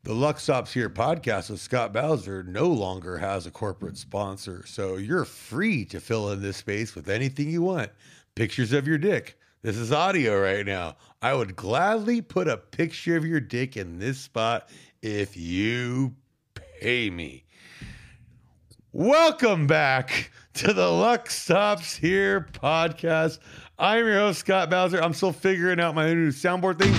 The Luck Stops Here podcast with Scott Bowser no longer has a corporate sponsor, so you're free to fill in this space with anything you want. Pictures of your dick. This is audio right now. I would gladly put a picture of your dick in this spot if you pay me. Welcome back to the Luck Stops Here podcast. I'm your host, Scott Bowser. I'm still figuring out my new soundboard thing.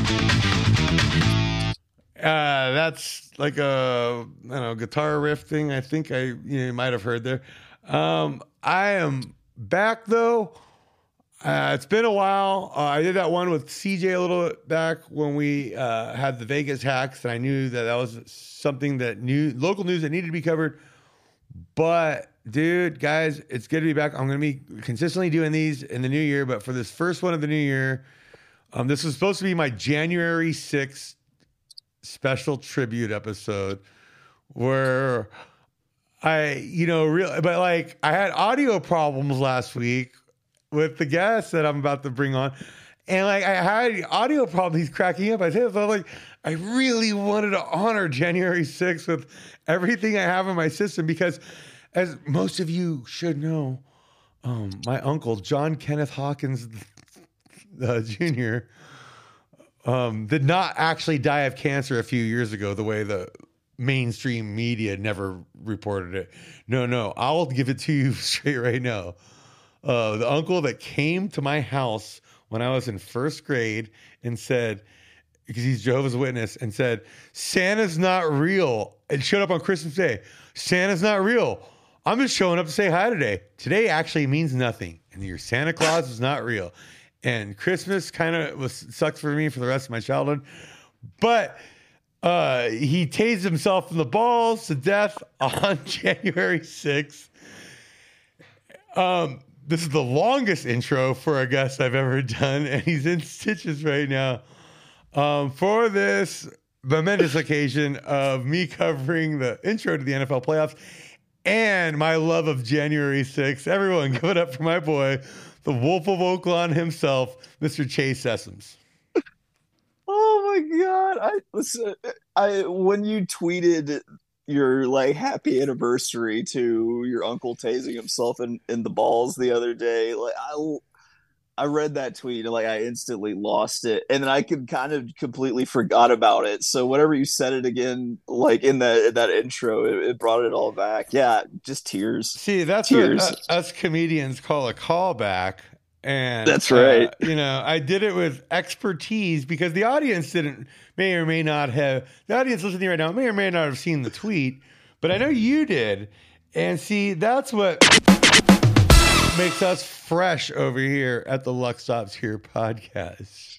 That's like a guitar riff thing. I think you might have heard there. I am back though. It's been a while. I did that one with CJ a little bit back when we had the Vegas hacks, and I knew that was something that local news that needed to be covered. But dude, guys, it's good to be back. I'm going to be consistently doing these in the new year, but for this first one of the new year, this was supposed to be my January 6th special tribute episode where I had audio problems last week with the guest that I'm about to bring on. And I had audio problems. He's cracking up. I really wanted to honor January 6th with everything I have in my system because, as most of you should know, my uncle, John Kenneth Hawkins Jr., did not actually die of cancer a few years ago the way the mainstream media never reported it. No, I'll give it to you straight right now. The uncle that came to my house when I was in first grade and said, because he's Jehovah's Witness, and said, Santa's not real, and showed up on Christmas Day. Santa's not real. I'm just showing up to say hi today. Today actually means nothing, and your Santa Claus is not real. And Christmas kind of sucks for me for the rest of my childhood. But he tased himself in the balls to death on January 6th. This is the longest intro for a guest I've ever done, and he's in stitches right now. For this momentous occasion of me covering the intro to the NFL playoffs and my love of January 6th, everyone give it up for my boy, the Wolf of Oaklawn himself, Mr. Chase Sessoms. Oh my God. When you tweeted your happy anniversary to your uncle tasing himself in the balls the other day, I read that tweet and I instantly lost it, and then I could kind of completely forgot about it. So whenever you said it again, in that intro, it brought it all back. Yeah, just tears. See, that's tears. What us comedians call a callback. And that's right. I did it with expertise because the audience may or may not have, the audience listening right now may or may not have seen the tweet, but I know you did. And see, that's what makes us fresh over here at the Luck Stops Here podcast.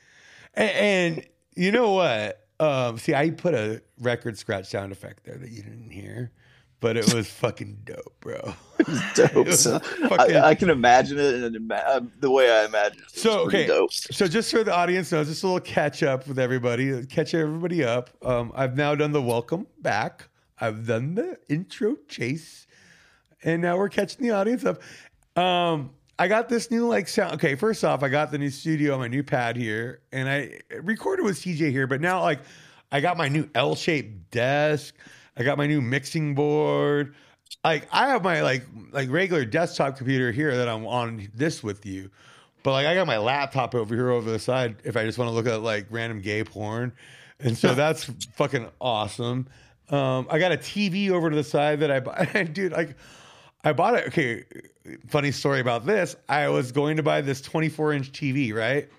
And you know what? See, I put a record scratch sound effect there that you didn't hear. But it was fucking dope, bro. It was dope. I can imagine it, and the way I imagine it. So okay, dope. So just so the audience knows, just a little catch up with everybody, catch everybody up. I've now done the welcome back. I've done the intro chase, and now we're catching the audience up. I got this new sound. Okay, first off, I got the new studio, my new pad here, and I recorded with CJ here. But now, I got my new L-shaped desk. I got my new mixing board. I have my regular desktop computer here that I'm on this with you. But I got my laptop over here over the side if I just want to look at random gay porn. And so that's fucking awesome. I got a TV over to the side that I bought. Dude, I bought it. Okay, funny story about this. I was going to buy this 24-inch TV, right?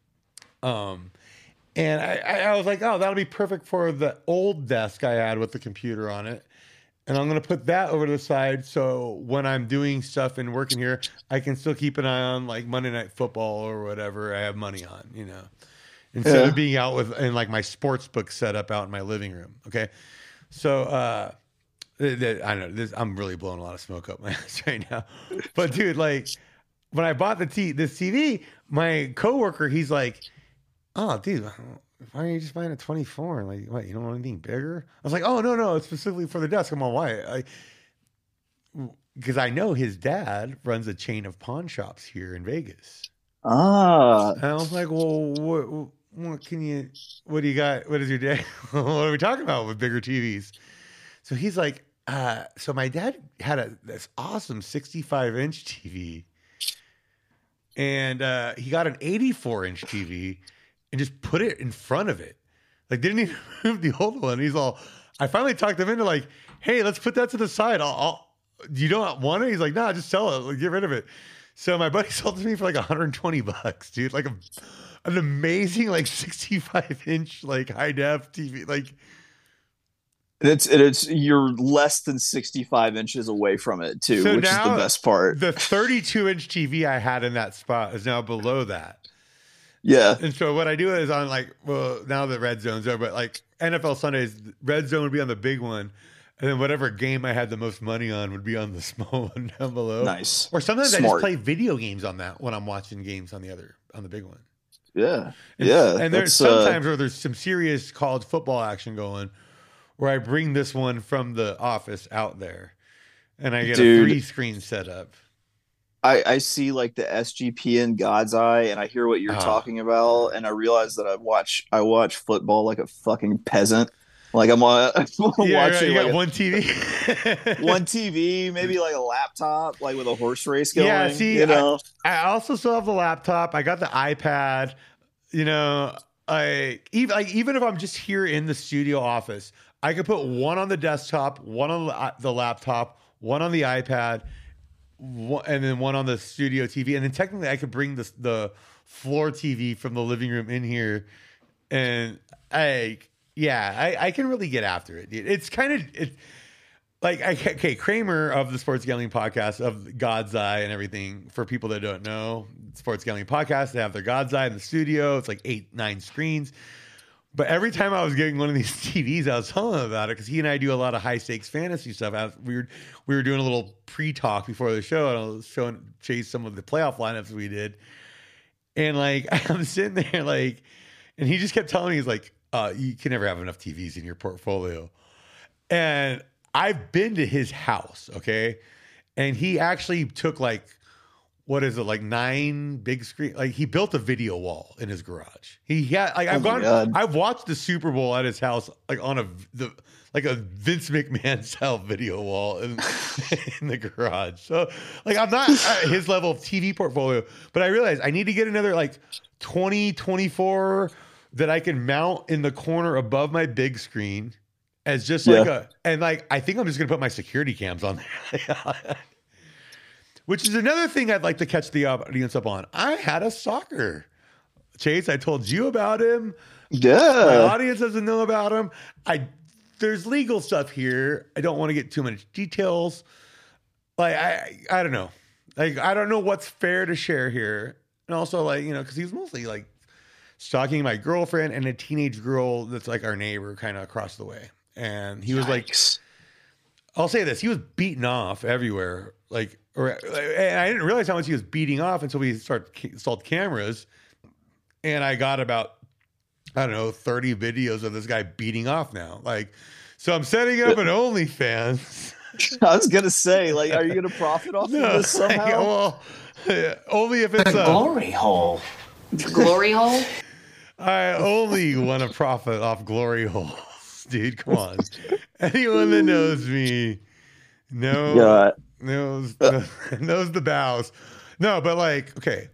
And I was like, oh, that'll be perfect for the old desk I had with the computer on it. And I'm going to put that over to the side so when I'm doing stuff and working here, I can still keep an eye on Monday Night Football or whatever I have money on, instead of being out in my sports book setup out in my living room. Okay. So, I know this, I'm really blowing a lot of smoke up my ass right now. But dude, when I bought this TV, my coworker, he's like, oh, dude, why are you just buying a 24? What, you don't want anything bigger? I was like, oh, no, it's specifically for the desk. I'm all, why? Because I know his dad runs a chain of pawn shops here in Vegas. Ah. And I was like, well, what do you got? What is your day? What are we talking about with bigger TVs? So he's like, so my dad had this awesome 65-inch TV, and he got an 84-inch TV and just put it in front of it. Like, didn't even move the old one. He's all, I finally talked him into like, hey, let's put that to the side. You don't want it? He's like, nah, just sell it. Like, get rid of it. So my buddy sold it to me for like $120, dude. Like an amazing like 65-inch like high def TV. Like, It's you're less than 65 inches away from it too, so which is the now best part. the 32-inch TV I had in that spot is now below that. Yeah. And so what I do is on like, well, now the red zone's over, but like NFL Sundays, red zone would be on the big one. And then whatever game I had the most money on would be on the small one down below. Nice. Or sometimes Smart. I just play video games on that when I'm watching games on the big one. Yeah. And there's sometimes where there's some serious college football action going where I bring this one from the office out there and I get a 3-screen setup. I see like the SGPN God's Eye and I hear what you're talking about and I realize that I watch football like a fucking peasant. Like I'm watching you got like one TV. one TV, maybe like a laptop, like with a horse race going. Yeah, see, you know, I also still have the laptop. I got the iPad. You know, even if I'm just here in the studio office, I could put one on the desktop, one on the laptop, one on the iPad, and then one on the studio TV. And then technically, I could bring the floor TV from the living room in here, and I can really get after it, dude. It's kind of okay, Kramer of the Sports Gambling Podcast of God's Eye and everything. For people that don't know, Sports Gambling Podcast, they have their God's Eye in the studio. It's like 8-9 screens. But every time I was getting one of these TVs, I was telling him about it because he and I do a lot of high stakes fantasy stuff. We were doing a little pre-talk before the show, and I was showing Chase some of the playoff lineups we did. And like I'm sitting there like, and he just kept telling me, he's like, you can never have enough TVs in your portfolio. And I've been to his house, okay? And he actually took like, what is it, like 9 big screen? Like he built a video wall in his garage. He had like I've watched the Super Bowl at his house like on a Vince McMahon style video wall in the garage. So like I'm not at his level of TV portfolio, but I realized I need to get another like 24 that I can mount in the corner above my big screen as just like I think I'm just going to put my security cams on there. Which is another thing I'd like to catch the audience up on. I had a stalker. Chase, I told you about him. Yeah. My audience doesn't know about him. There's legal stuff here. I don't want to get too much details. Like, I don't know. Like, I don't know what's fair to share here. And also, like, you know, because he's mostly like stalking my girlfriend and a teenage girl that's like our neighbor kind of across the way. And he was like, I'll say this, he was beaten off everywhere. Like, and I didn't realize how much he was beating off until we installed cameras. And I got about, 30 videos of this guy beating off now. Like, so I'm setting up an OnlyFans. I was going to say, like, are you going to profit off of this somehow? Only if it's a glory hole. Glory hole? I only want to profit off glory holes, dude. Come on. Anyone that knows me knows the bows. No, but like, okay.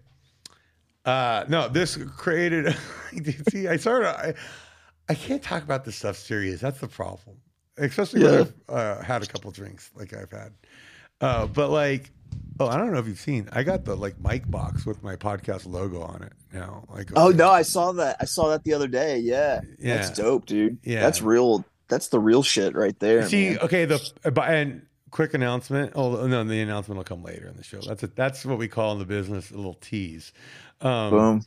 No, this created. See, I can't talk about this stuff serious. That's the problem, especially when I've had a couple drinks, like I've had. But like, I don't know if you've seen. I got the like mic box with my podcast logo on it now. Like, no, I saw that. I saw that the other day. Yeah, that's dope, dude. Yeah, that's real. That's the real shit right there. See, man. Okay, and quick announcement. Oh no, the announcement will come later in the show. That's what we call in the business a little tease. Boom.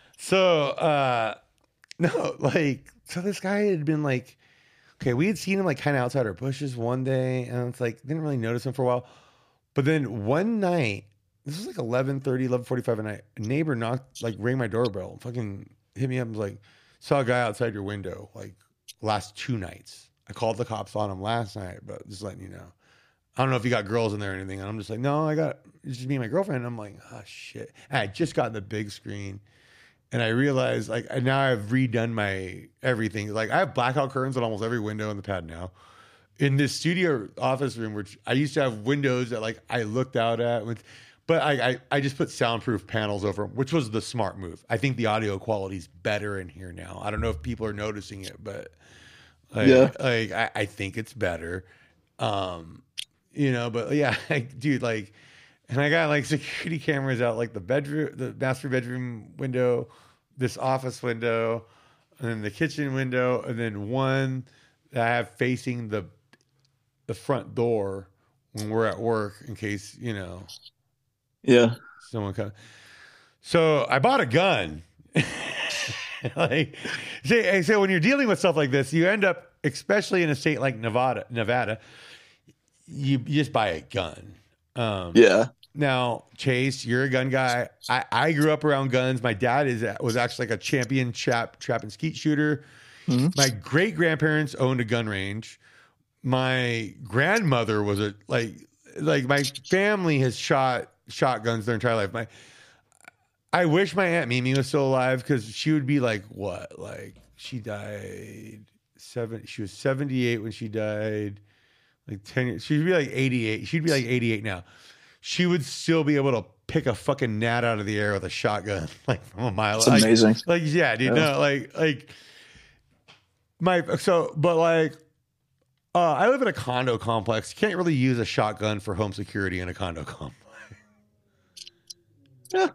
So no, like, so this guy had been like, okay, we had seen him like kind of outside our bushes one day, and it's like didn't really notice him for a while. But then one night, this was like 11:45 at night, a neighbor rang my doorbell, fucking hit me up and was like, saw a guy outside your window like last 2 nights. I called the cops on him last night, but just letting you know. I don't know if you got girls in there or anything. And I'm just like, no, it's just me and my girlfriend. And I'm like, oh shit. And I just got the big screen. And I realized now I've redone my everything. Like I have blackout curtains on almost every window in the pad now. In this studio office room, which I used to have windows that like I looked out at, but I just put soundproof panels over them, which was the smart move. I think the audio quality is better in here now. I don't know if people are noticing it, but I think it's better. But yeah, dude, and I got like security cameras out like the master bedroom window, this office window, and then the kitchen window, and then one that I have facing the front door when we're at work in case, someone comes. So I bought a gun. So when you're dealing with stuff like this, you end up, especially in a state like Nevada, you just buy a gun. Now, Chase, you're a gun guy. I grew up around guns. My dad was actually like a champion trap and skeet shooter. Mm-hmm. My great grandparents owned a gun range. My grandmother was my family has shot shotguns their entire life. I wish my Aunt Mimi was still alive because she would be like, what? Like she died she was 78 when she died. Like 10 years. She'd be like 88. She'd be like 88 now. She would still be able to pick a fucking gnat out of the air with a shotgun, like from a mile. It's amazing. Yeah, dude. Yeah. No, I live in a condo complex. You can't really use a shotgun for home security in a condo complex. Yeah.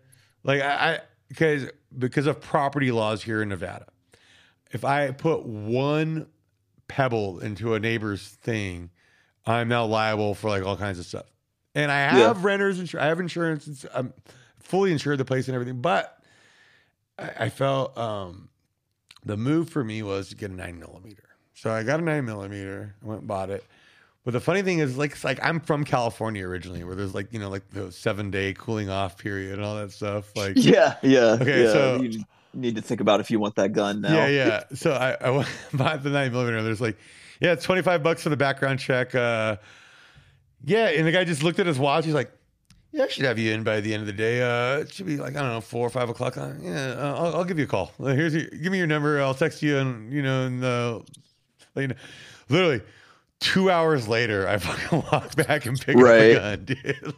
Because of property laws here in Nevada. If I put one pebble into a neighbor's thing, I'm now liable for like all kinds of stuff. And I have renters, I have insurance. I'm fully insured the place and everything. But I felt the move for me was to get a 9mm. So I got a 9mm. I went and bought it. But the funny thing is, like I'm from California originally, where there's like the 7-day cooling off period and all that stuff. Okay, so you need to think about if you want that gun now. Yeah. So I went and bought the 9mm. There's it's $25 for the background check. And the guy just looked at his watch. He's like, "Yeah, I should have you in by the end of the day. It should be 4 or 5 o'clock. I'll give you a call. Give me your number. I'll text you, and literally." 2 hours later, I fucking walked back and picked up a gun, dude.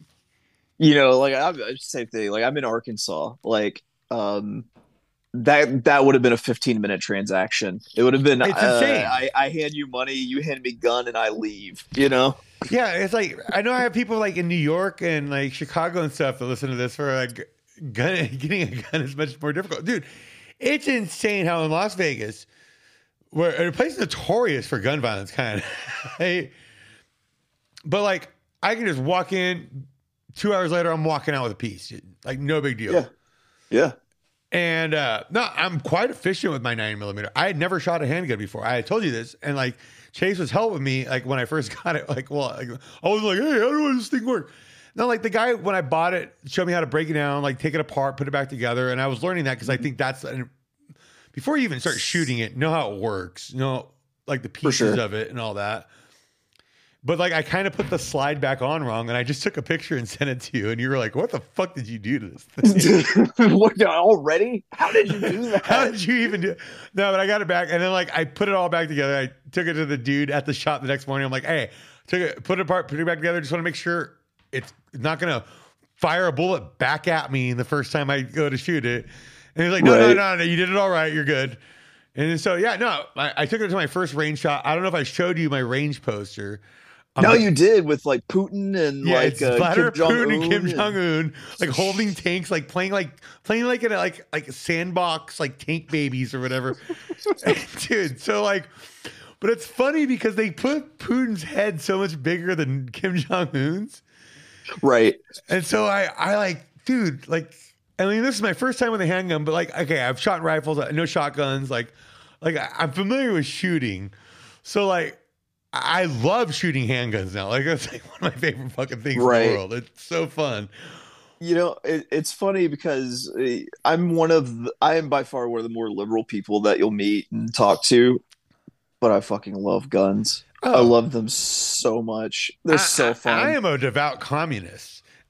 Same thing. I'm in Arkansas. That would have been a 15-minute transaction. It would have been. It's insane. I hand you money, you hand me gun, and I leave. Yeah, it's I know I have people in New York and Chicago and stuff that listen to this for getting a gun is much more difficult, dude. It's insane how in Las Vegas, where a place notorious for gun violence, kind of, but I can just walk in. 2 hours later, I'm walking out with a piece, no big deal. Yeah. And no, I'm quite efficient with my 9mm. I had never shot a handgun before. I had told you this, and Chase was helping me when I first got it. I was like, "Hey, how does this thing work?" No, the guy when I bought it showed me how to break it down, take it apart, put it back together, and I was learning that because I think that's before you even start shooting it, know how it works, the pieces of it and all that. But I kind of put the slide back on wrong, and I just took a picture and sent it to you, and you were like, "What the fuck did you do to this thing?" What, already? How did you do that? How did you even do it? No, but I got it back, and then I put it all back together. I took it to the dude at the shop the next morning. I'm like, "Hey, put it apart, put it back together. Just want to make sure it's not gonna fire a bullet back at me the first time I go to shoot it." And he's like, no, you did it all right. You're good. And so, I took it to my first range shot. I don't know if I showed you my range poster. No, you did with Putin and it's Vladimir Kim Jong-un Putin and Kim Jong-un, holding tanks, playing in a sandbox, tank babies or whatever. Dude, so but it's funny because they put Putin's head so much bigger than Kim Jong-un's. Right. And so dude, this is my first time with a handgun, but okay, I've shot rifles, I know shotguns, I'm familiar with shooting. So I love shooting handguns now. That's one of my favorite fucking things in the world. It's so fun. It's funny because I am by far one of the more liberal people that you'll meet and talk to, but I fucking love guns. I love them so much. They're so fun. I am a devout communist.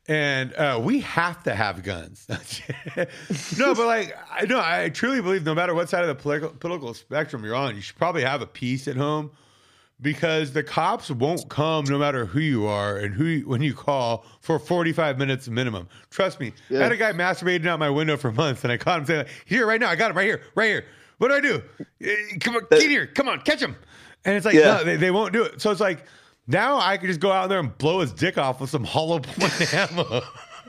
And we have to have guns. No, but like, I truly believe no matter what side of the political spectrum you're on, you should probably have a piece at home, because the cops won't come no matter who you are and when you call for 45 minutes minimum. Trust me. I had a guy masturbating out my window for months, and I caught him saying, here, right now, I got him right here. What do I do? Come on, get here. Come on, catch him. And it's like, no, they won't do it. So it's like, now I could just go out there and blow his dick off with some hollow point ammo.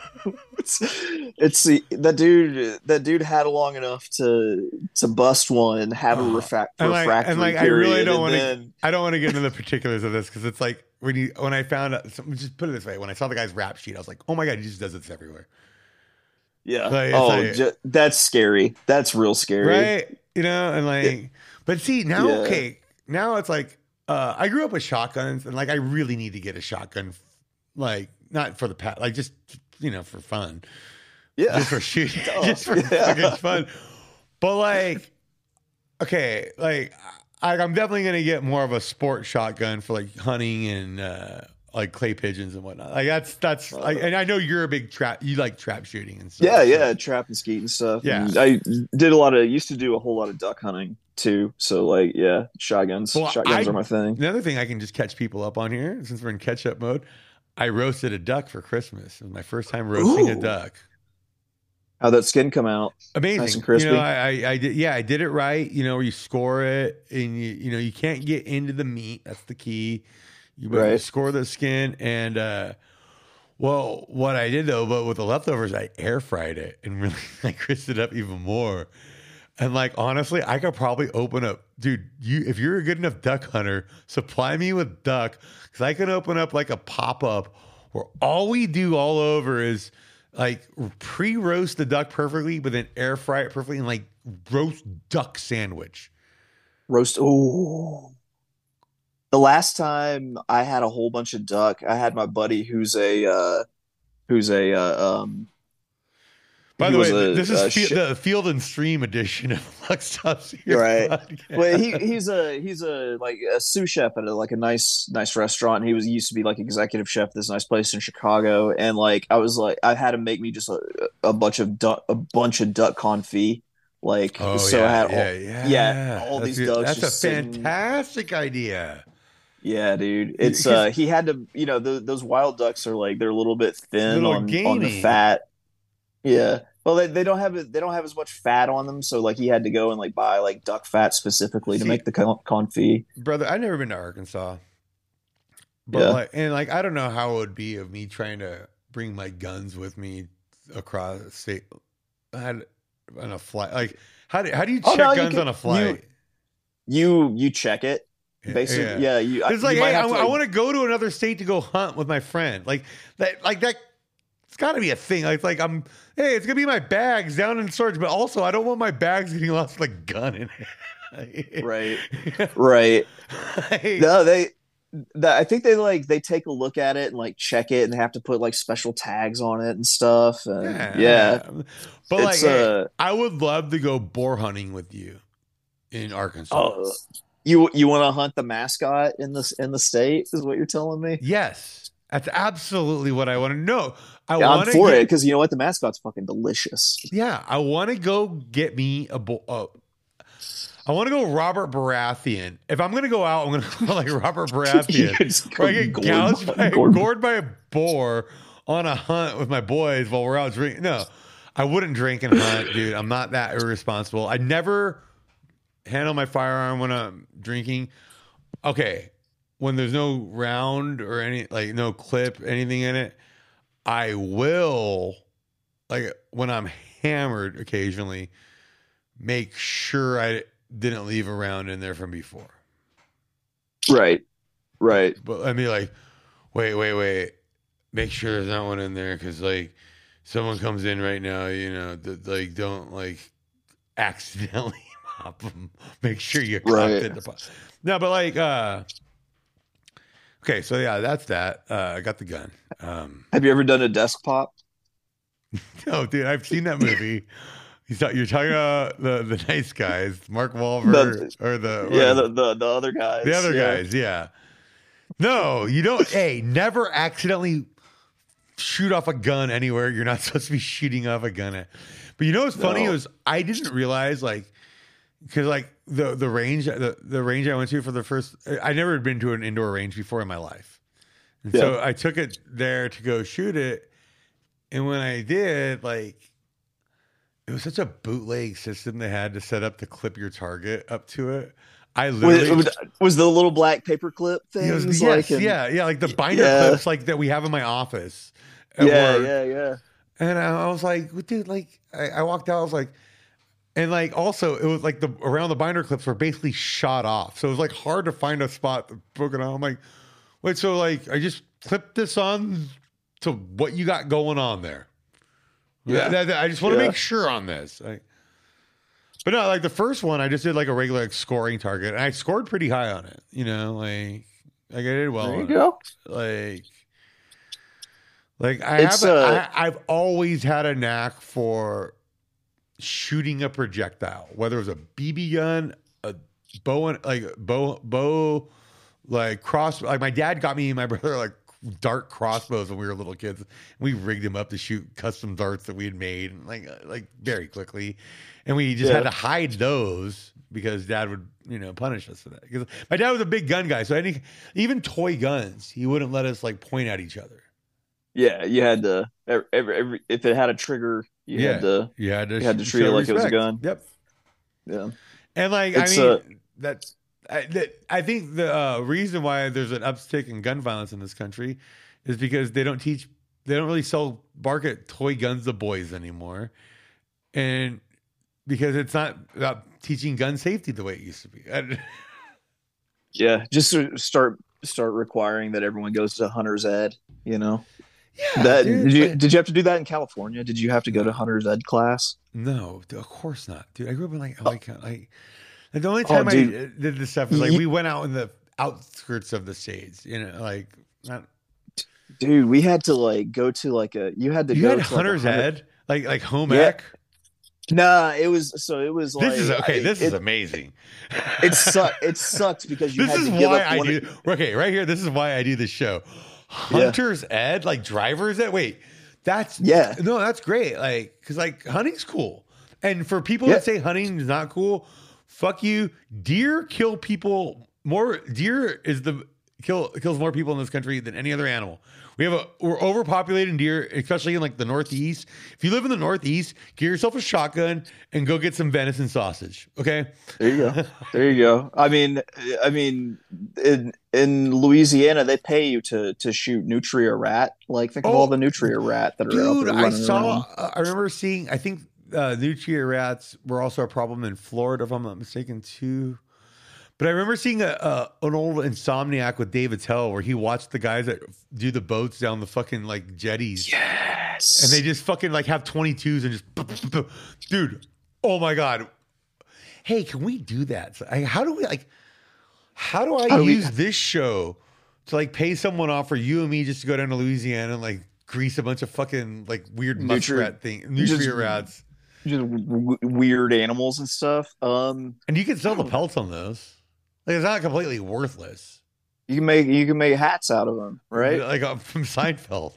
It's that dude had long enough to bust one and have a refractory period. I really don't want to. I don't want to get into the particulars of this, because it's like when I found out. Just put it this way: when I saw the guy's rap sheet, I was like, "Oh my god, he just does this everywhere." Yeah. That's scary. That's real scary, right? And but see now, okay, now it's like I grew up with shotguns, and like I really need to get a shotgun, like not for the pet, like just. For fun. Yeah. Just for shooting. Just for fucking fun. But like, okay, like I'm definitely going to get more of a sport shotgun for like hunting and like clay pigeons and whatnot. Like that's like, and I know you're a big you like trap shooting and stuff. Yeah. Trap and skeet and stuff. Yeah. And I used to do a whole lot of duck hunting too. So like, yeah, shotguns are my thing. Another thing I can just catch people up on here, since we're in catch up mode. I roasted a duck for Christmas. It was my first time roasting a duck. How'd that skin come out? Amazing. Nice and crispy. I did. Yeah, I did it right. Where you score it, and you can't get into the meat. That's the key. You score the skin, and well, what I did though, but with the leftovers, I air fried it and really crisped it up even more. And like, honestly, I could probably open up, dude, if you're a good enough duck hunter, supply me with duck, because I can open up like a pop-up where all we do all over is like pre-roast the duck perfectly, but then air fry it perfectly, and like roast duck sandwich. The last time I had a whole bunch of duck, I had my buddy who's a by the way, this is the Field and Stream edition of Lux Stuffs here. Right. Well, he's a like a sous chef at a nice restaurant. And he used to be like executive chef at this nice place in Chicago. And like I had him make me just a bunch of duck confit. Like I had all these ducks. That's a fantastic idea. Yeah, dude. It's he had to those wild ducks are like they're a little bit thin on the fat. Yeah. Well, they don't have as much fat on them, so like he had to go and like buy like duck fat specifically to make the confit. Brother, I've never been to Arkansas, but I don't know how it would be of me trying to bring my guns with me across the state on a flight. Like how do you check guns on a flight? You check it. Basically, it's like, hey, I want to go to another state to go hunt with my friend. Like that. It's got to be a thing. It's going to be my bags down in storage, but also I don't want my bags getting lost with a gun in it. Right. No, I think they take a look at it and like check it, and they have to put like special tags on it and stuff. And, but I would love to go boar hunting with you in Arkansas. You want to hunt the mascot in the state? Is what you're telling me? Yes, that's absolutely what I want to know. I'm for it, because you know what, the mascot's fucking delicious. Yeah, I want to go get me I want to go Robert Baratheon. If I'm going to go out, I'm going to go like Robert Baratheon. Where I get gored by a boar on a hunt with my boys while we're out drinking. No, I wouldn't drink and hunt, dude. I'm not that irresponsible. I never handle my firearm when I'm drinking. Okay, when there's no round or no clip, anything in it, I will, like when I'm hammered occasionally, make sure I didn't leave a round in there from before. Right. But let me like, wait. Make sure there's not one in there, because like someone comes in right now, don't like accidentally pop them. Make sure you cocked it. No, but like, okay, so yeah, that's that. I got the gun. Have you ever done a desk pop? No, dude, I've seen that movie. You're talking about the nice guys, Mark Wahlberg, the other guys. The other guys, yeah. No, you don't. Hey, never accidentally shoot off a gun anywhere you're not supposed to be shooting off a gun at. But you know what's funny was I didn't realize like because like the range the range I went to for the first I never had been to an indoor range before in my life, and so I took it there to go shoot it, and when I did, like it was such a bootleg system they had to set up to clip your target up to it. I literally was the little black paperclip thing. Like the binder clips like that we have in my office. Yeah. And I was like, dude, like I walked out, I was like, and like also it was like around the binder clips were basically shot off. So it was like hard to find a spot to poke it on. I'm like, wait, so like I just clipped this on to what you got going on there. Yeah. I just want to make sure on this. But no, like the first one, I just did like a regular like, scoring target, and I scored pretty high on it. You know, like I did well. There you go. Like I've always had a knack for shooting a projectile, whether it was a BB gun, a bow, like cross. Like my dad got me and my brother like dart crossbows when we were little kids. We rigged them up to shoot custom darts that we had made, like very quickly, and we just had to hide those because Dad would punish us for that. Because my dad was a big gun guy, so even toy guns, he wouldn't let us like point at each other. Yeah, you had to every if it had a trigger, you had to treat it like it was a gun. Yep. Yeah. And like I think the reason why there's an uptick in gun violence in this country is because they don't really market toy guns to boys anymore, and because it's not about teaching gun safety the way it used to be. Yeah, just to start requiring that everyone goes to hunter's ed. Yeah, did you have to do that in California? Did you have to go to hunter's ed class? No, of course not, dude. I grew up in the only time I did this stuff is like we went out in the outskirts of the states, Dude, we had to like go to like you had hunter's ed like home ec. Nah, it was like this is amazing. It sucked because you had to give up right here. This is why I do this show. Hunter's ed, like driver's ed. Wait, that's great. Like, cause like hunting's cool, and for people that say hunting is not cool, fuck you. Deer kill people more. Deer kills more people in this country than any other animal. We're overpopulated in deer, especially in like the Northeast. If you live in the Northeast, get yourself a shotgun and go get some venison sausage. Okay. There you go. I mean, in Louisiana, they pay you to shoot nutria rat. Like think of all the nutria rat that are out there running around. I remember seeing. I think nutria rats were also a problem in Florida, if I'm not mistaken, too. But I remember seeing an old Insomniac with David Tell where he watched the guys that do the boats down the fucking like jetties. Yes. And they just fucking like have 22s and just, dude, oh my God. Hey, can we do that? How do I use this show to like pay someone off for you and me just to go down to Louisiana and like grease a bunch of fucking like weird muskrat nutria rats. Just weird animals and stuff. And you can sell the pelts on those. Like it's not completely worthless. You can make hats out of them, right? Like from Seinfeld.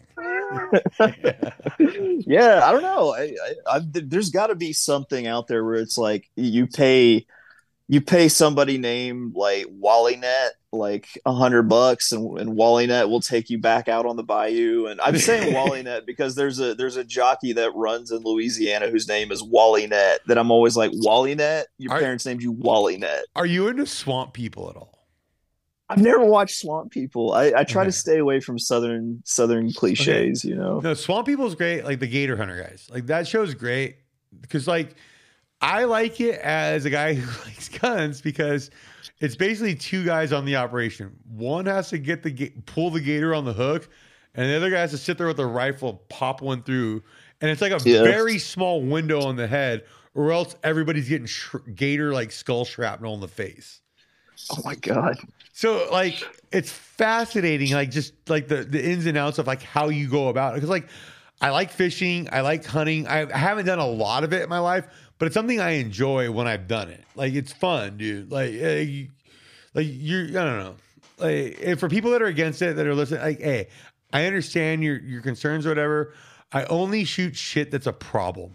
Yeah, I don't know. There's got to be something out there where it's like you pay somebody named like WallyNet like $100 and WallyNet will take you back out on the bayou. And I'm saying WallyNet because there's a jockey that runs in Louisiana whose name is WallyNet that I'm always like, WallyNet? Your parents named you WallyNet. Are you into swamp people at all? I've never watched Swamp People. I try to stay away from southern cliches, No, Swamp People is great, like the Gator Hunter guys. Like that show is great because like I like it as a guy who likes guns because it's basically two guys on the operation. One has to pull the gator on the hook, and the other guy has to sit there with a rifle, pop one through, and it's like a very small window on the head, or else everybody's getting gator like skull shrapnel in the face. Oh my God! So like it's fascinating, like just like the ins and outs of like how you go about it. Because like I like fishing, I like hunting. I haven't done a lot of it in my life. But it's something I enjoy when I've done it. Like it's fun, dude. Like I don't know. Like for people that are against it, that are listening, like, hey, I understand your concerns or whatever. I only shoot shit that's a problem.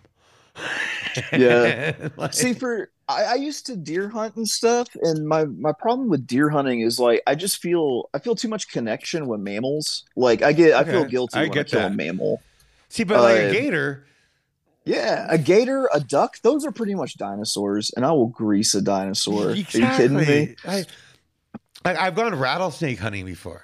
Yeah. Like, See, I used to deer hunt and stuff, and my problem with deer hunting is like I feel too much connection with mammals. Like I feel okay, guilty I when I get kill a that. mammal. See, but like a Uh, gator, yeah, a gator, a duck, those are pretty much dinosaurs, and I will grease a dinosaur. Are you kidding me? exactly. I've gone rattlesnake hunting before,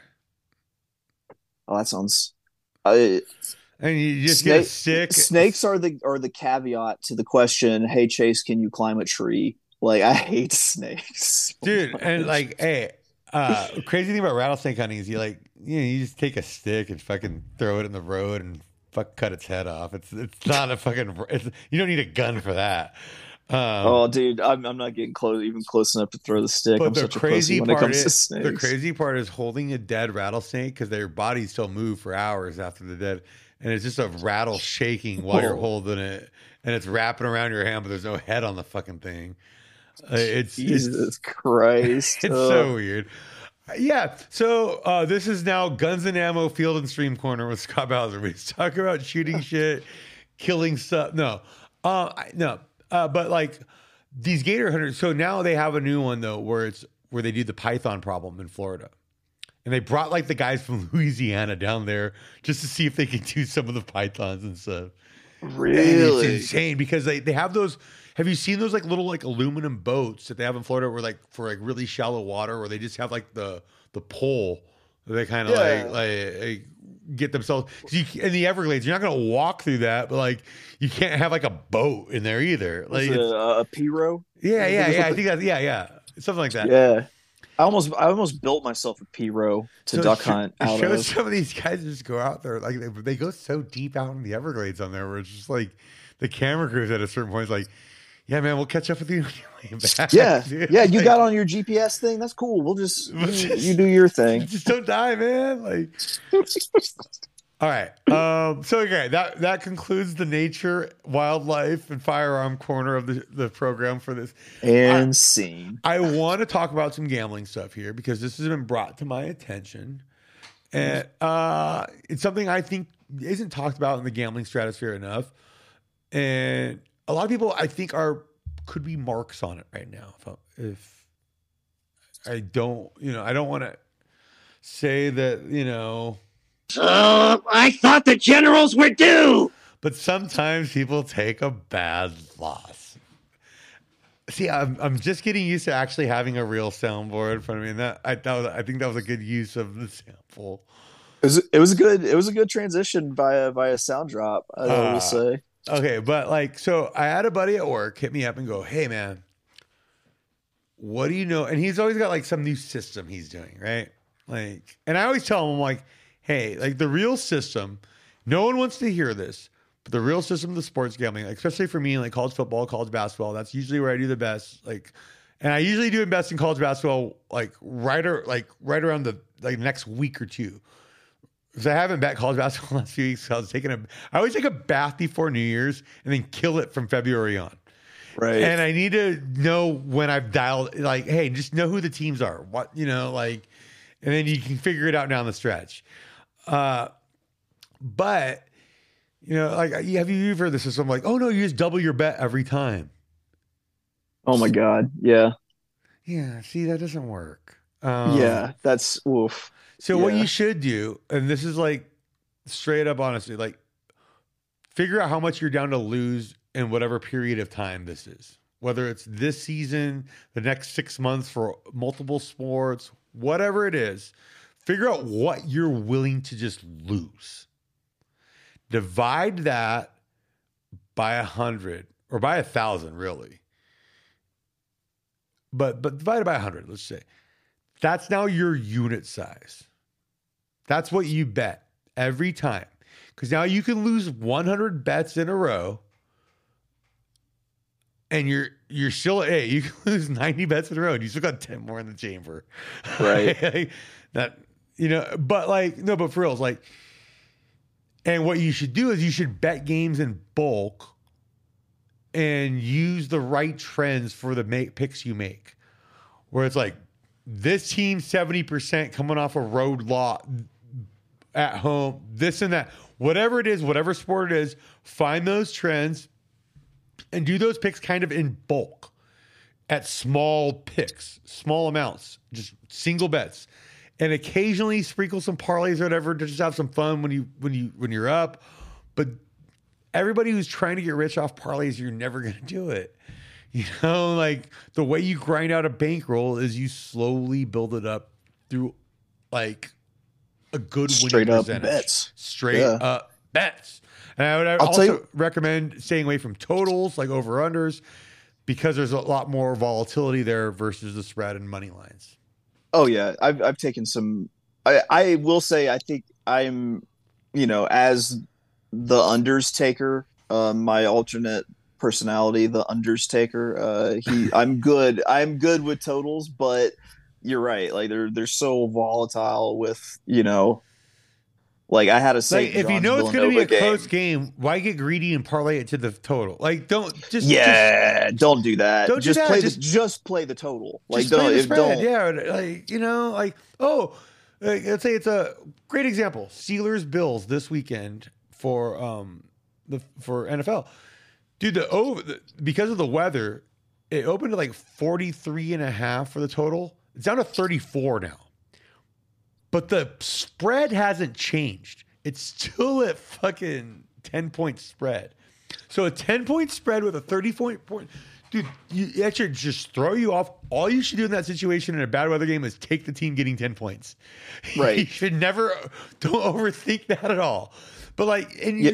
Oh, that sounds. I and you just get a snake stick, snakes are the caveat to the question. Hey Chase, can you climb a tree? Like I hate snakes so dude. And much. like, hey, crazy thing about rattlesnake hunting is you just take a stick and fucking throw it in the road and cut its head off. It's not a fucking. You don't need a gun for that. Oh, dude, I'm not getting even close enough to throw the stick. But I'm such a pussy when it comes to the snakes. crazy part is holding a dead rattlesnake because their bodies still move for hours after the dead, and it's just a rattle shaking while you're Oh, holding it, and it's wrapping around your hand, but there's no head on the fucking thing. It's Jesus Christ. it's so weird. Yeah. So this is now Guns and Ammo Field and Stream Corner with Scott Bowser. We talk about shooting shit, killing stuff. No. But like these gator hunters. So now they have a new one though, where they do the python problem in Florida, and they brought like the guys from Louisiana down there just to see if they could do some of the pythons and stuff. And it's Really? insane because they have those. Have you seen those like little like aluminum boats that they have in Florida where like for like really shallow water where they just have like the pole that they kind of Yeah. like get themselves 'cause in the Everglades you're not gonna walk through that, but like you can't have like a boat in there either. Was Like it a Piro? I think that's something like that. Yeah. I almost built myself a Piro to So duck hunt it out shows of. some of these guys just go out there like they go so deep out in the Everglades on there where it's just like the camera crews at a certain point is like, yeah, man, we'll catch up with you on your way back. Yeah. dude. Yeah, you Like, got on your GPS thing. That's cool. We'll You do your thing. just don't die, man. Like, all right. So okay, that concludes the nature, wildlife, and firearm corner of the program for this. And scene. I want to talk about some gambling stuff here because this has been brought to my attention, and it's something I think isn't talked about in the gambling stratosphere enough. And a lot of people, I think, could be marks on it right now. If I don't, I don't want to say that, I thought the generals were due. but sometimes people take a bad loss. See, I'm just getting used to actually having a real soundboard in front of me, and I think that was a good use of the sample. It was a good transition via sound drop, I will say. Okay, but like, so I had a buddy at work hit me up and go, "Hey, man, what do you know?" And he's always got like some new system he's doing, right? Like, and I always tell him, like, "Hey, like the real system, no one wants to hear this, but the real system of the sports gambling, like, especially for me, like college football, college basketball, that's usually where I do the best. Like, and I usually do best in college basketball, like right around the like next week or two." Because I haven't bet college basketball the last few weeks. So I always take a bath before New Year's and then kill it from February on. Right. And I need to know when I've dialed, like, hey, just know who the teams are. What, like, and then you can figure it out down the stretch. But, like, have you heard this system? Like, oh no, you just double your bet every time. Oh my God. Yeah. Yeah, see, that doesn't work. Yeah. That's oof. So what Yeah. you should do, and this is like straight up honestly, like figure out how much you're down to lose in whatever period of time this is. Whether it's this season, the next 6 months for multiple sports, whatever it is, figure out what you're willing to just lose. Divide that by 100 or by 1,000, really. But divide it by 100, let's say. That's now your unit size. That's what you bet every time. Because now you can lose 100 bets in a row. And you're still, hey, you can lose 90 bets in a row and you still got 10 more in the chamber. Right. That, but like, no, but for real, it's like, and what you should do is you should bet games in bulk and use the right trends for the picks you make. Where it's like, this team 70% coming off a road lot at home, this and that, whatever it is, whatever sport it is, find those trends and do those picks kind of in bulk at small picks, small amounts, just single bets, and occasionally sprinkle some parlays or whatever to just have some fun when you're up. But everybody who's trying to get rich off parlays, you're never going to do it. You know, like the way you grind out a bankroll is you slowly build it up through like a good straight winning up percentage. bets. Straight up bets. And I would also recommend staying away from totals like over-unders because there's a lot more volatility there versus the spread and money lines. Oh yeah, I've taken some. I will say I think I'm, as the unders taker, my alternate personality, the unders taker. I'm good. I'm good with totals, but you're right. Like they're so volatile with Like I had a St. Like if you John's know it's going to be a Villanova close game, why get greedy and parlay it to the total? Like don't don't do that. Don't do that. Just play the total. Like just play the spread. don't. Yeah, let's say it's a great example. Steelers Bills this weekend for NFL. Dude, because of the weather, it opened at like 43.5 for the total. It's down to 34 now. But the spread hasn't changed. It's still at fucking 10-point spread. So a 10-point spread with a 30-point. Dude, that should just throw you off. All you should do in that situation in a bad weather game is take the team getting 10 points. Right. You should never, don't overthink that at all. But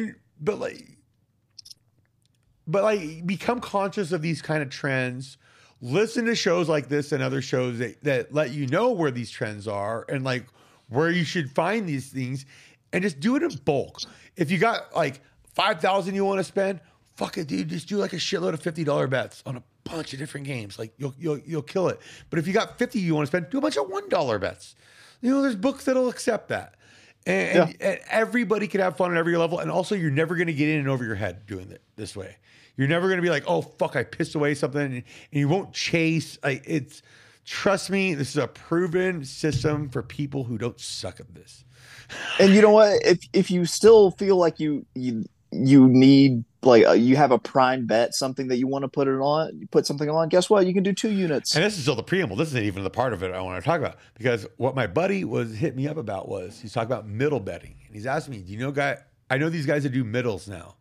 become conscious of these kind of trends. Listen to shows like this and other shows that let you know where these trends are and like where you should find these things, and just do it in bulk. If you got like $5,000 you want to spend, fuck it, dude. Just do like a shitload of $50 bets on a bunch of different games. Like you'll kill it. But if you got $50 you want to spend, do a bunch of $1 bets. There's books that'll accept that. And everybody can have fun at every level. And also, you're never going to get in and over your head doing it this way. You're never going to be like, oh, fuck, I pissed away something. And you won't chase. Trust me, this is a proven system for people who don't suck at this. And you know what? If you still feel like you need, like you have a prime bet, something that you want to put something on, guess what? You can do 2 units. And this is still the preamble. This isn't even the part of it I want to talk about, because what my buddy hit me up about was he's talking about middle betting. And he's asking me, I know these guys that do middles now.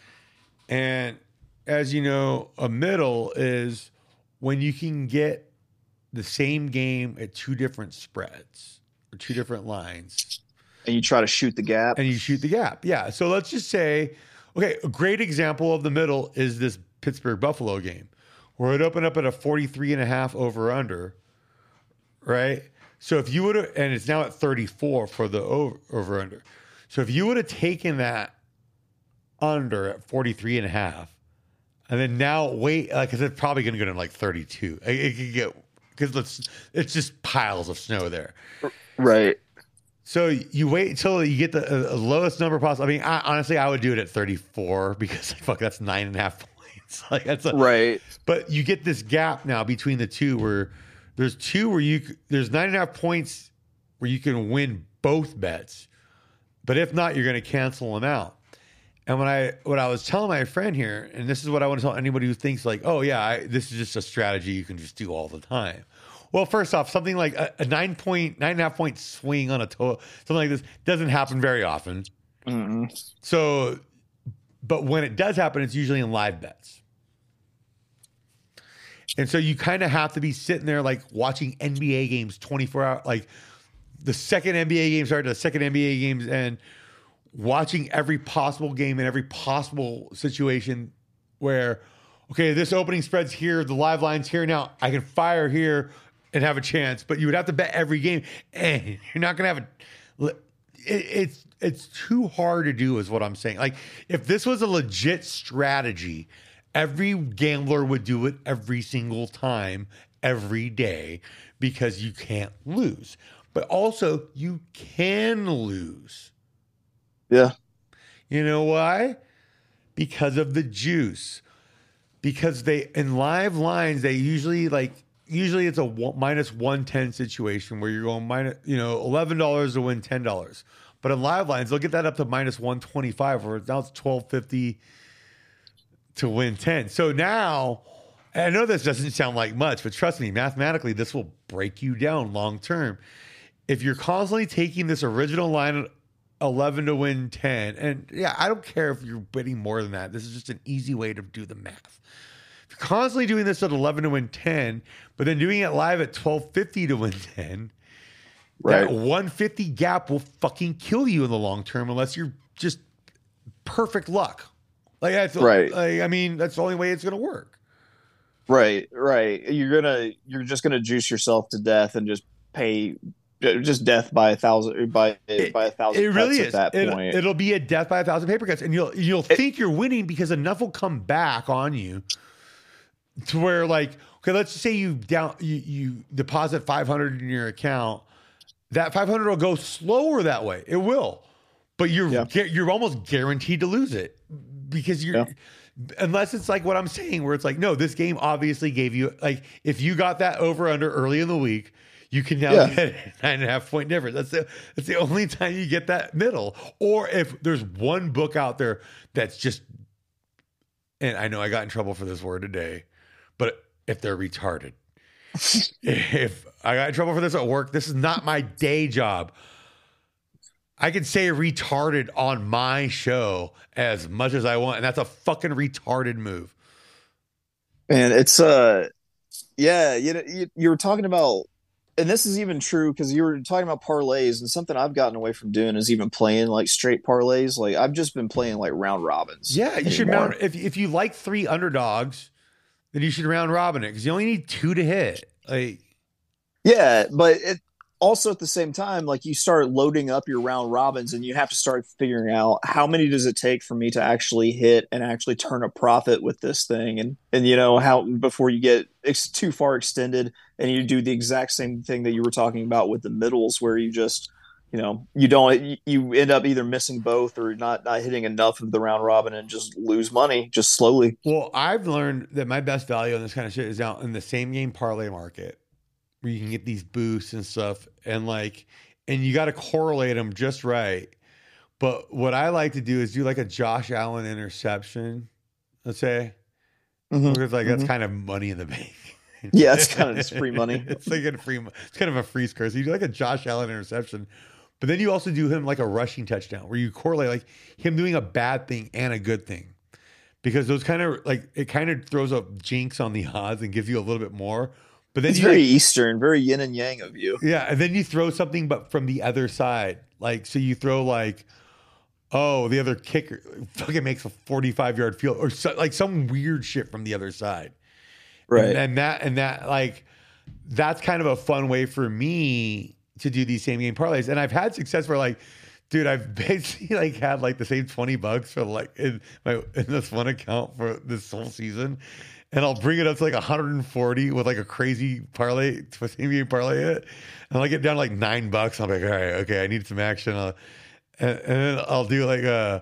And as you know, a middle is when you can get the same game at 2 different spreads or 2 different lines. And you try to shoot the gap. And you shoot the gap. Yeah. So let's just say, okay, a great example of the middle is this Pittsburgh Buffalo game where it opened up at a 43.5 over under, right? So if you would have, and it's now at 34 for the over under. So if you would have taken that under at 43.5 and then now wait, because it's probably going to go to like 32. It could get, because it's just piles of snow there. Right. So you wait until you get the lowest number possible. I mean, honestly, I would do it at 34 because fuck, that's 9.5 points. Like right. But you get this gap now between the two where there's 9.5 points where you can win both bets, but if not, you're going to cancel them out. And what I was telling my friend here, and this is what I want to tell anybody who thinks like, oh yeah, this is just a strategy you can just do all the time. Well, first off, something like a 9.5 point swing on a total, something like this doesn't happen very often. Mm-hmm. So, but when it does happen, it's usually in live bets. And so you kind of have to be sitting there like watching NBA games 24 hours, like the second NBA game started, the second NBA games end, watching every possible game and every possible situation where, okay, this opening spread's here, the live line's here. Now I can fire here and have a chance, but you would have to bet every game, and you're not going to have it's too hard to do is what I'm saying. Like if this was a legit strategy, every gambler would do it every single time, every day, because you can't lose. But also you can lose. Yeah. You know why? Because of the juice. Because in live lines, they usually it's a minus 110 situation where you're going minus, $11 to win $10. But in live lines, they'll get that up to minus 125, or now it's 1250 to win 10. So now, and I know this doesn't sound like much, but trust me, mathematically, this will break you down long term. If you're constantly taking this original line at 11 to win 10, and yeah, I don't care if you're bidding more than that. This is just an easy way to do the math. If you're constantly doing this at 11 to win 10, but then doing it live at 1250 to win 10, that 150 gap will fucking kill you in the long term unless you're just perfect luck. Like that's Right. Like, I mean, that's the only way it's going to work. Right. You're just gonna juice yourself to death and just pay just death by 1,000 by 1,000. It really cuts is. at that point. It'll be a death by 1,000 paper cuts, and you'll think you're winning because enough will come back on you to where, like, okay, let's say you deposit 500 in your account. That 500 will go slower that way. It will, but you're almost guaranteed to lose it because unless it's like what I'm saying, where it's like, no, this game obviously gave you, like, if you got that over under early in the week, you can now get a 9.5 point difference. That's the only time you get that middle. Or if there's one book out there that's just, and I know I got in trouble for this word today, but if they're retarded. If I got in trouble for this at work, this is not my day job. I can say retarded on my show as much as I want, and that's a fucking retarded move. And it's you were talking about, and this is even true because you were talking about parlays, and something I've gotten away from doing is even playing like straight parlays. Like I've just been playing like round robins. Yeah, you should round, if you like 3 underdogs, then you should round robin it because you only need 2 to hit. Like, yeah, but it also at the same time, like you start loading up your round robins, and you have to start figuring out how many does it take for me to actually hit and actually turn a profit with this thing, and you know how before you get too far extended and you do the exact same thing that you were talking about with the middles, where you just you end up either missing both or not hitting enough of the round robin and just lose money just slowly. Well, I've learned that my best value on this kind of shit is out in the same game parlay market, where you can get these boosts and stuff, and you got to correlate them just right. But what I like to do is do like a Josh Allen interception, let's say, because that's kind of money in the bank. Yeah, it's kind of just free money. It's like it's kind of a free score. So you do like a Josh Allen interception, but then you also do him like a rushing touchdown, where you correlate like him doing a bad thing and a good thing, because those kind of like it kind of throws up jinx on the odds and gives you a little bit more. But then it's very Eastern, very yin and yang of you. Yeah, and then you throw something, but from the other side, like so you throw like, oh, the other kicker fucking makes a 45-yard field, or like some weird shit from the other side, right? And that like that's kind of a fun way for me to do these same game parlays, and I've had success where like, dude, I've basically like had like the same $20 for like in this one account for this whole season, and I'll bring it up to like 140 with like a crazy parlay, same game parlay it, and I'll get down to like $9. I'm like, all right, okay, I need some action, and then I'll do like a